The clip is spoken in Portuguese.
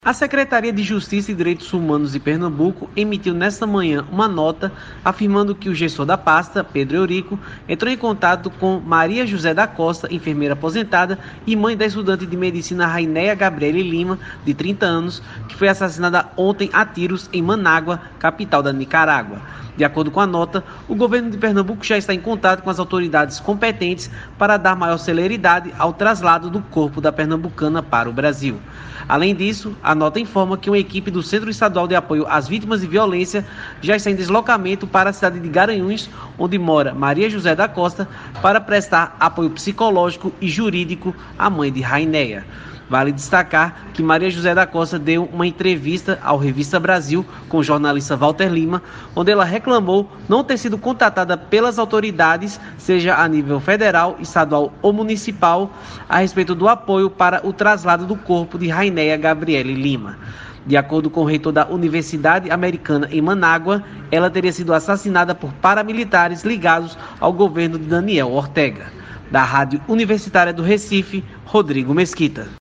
A Secretaria de Justiça e Direitos Humanos de Pernambuco emitiu nesta manhã uma nota afirmando que o gestor da pasta, Pedro Eurico, entrou em contato com Maria José da Costa, enfermeira aposentada e mãe da estudante de medicina Rainéia Gabriele Lima, de 30 anos, que foi assassinada ontem a tiros em Manágua, capital da Nicarágua. De acordo com a nota, o governo de Pernambuco já está em contato com as autoridades competentes para dar maior celeridade ao traslado do corpo da pernambucana para o Brasil. Além disso, a nota informa que uma equipe do Centro Estadual de Apoio às Vítimas de Violência já está em deslocamento para a cidade de Garanhuns, onde mora Maria José da Costa, para prestar apoio psicológico e jurídico à mãe de Rainéia. Vale destacar que Maria José da Costa deu uma entrevista ao Revista Brasil com o jornalista Walter Lima, onde ela reclamou não ter sido contatada pelas autoridades, seja a nível federal, estadual ou municipal, a respeito do apoio para o traslado do corpo de Rainéia Gabriele Lima. De acordo com o reitor da Universidade Americana em Manágua, ela teria sido assassinada por paramilitares ligados ao governo de Daniel Ortega. Da Rádio Universitária do Recife, Rodrigo Mesquita.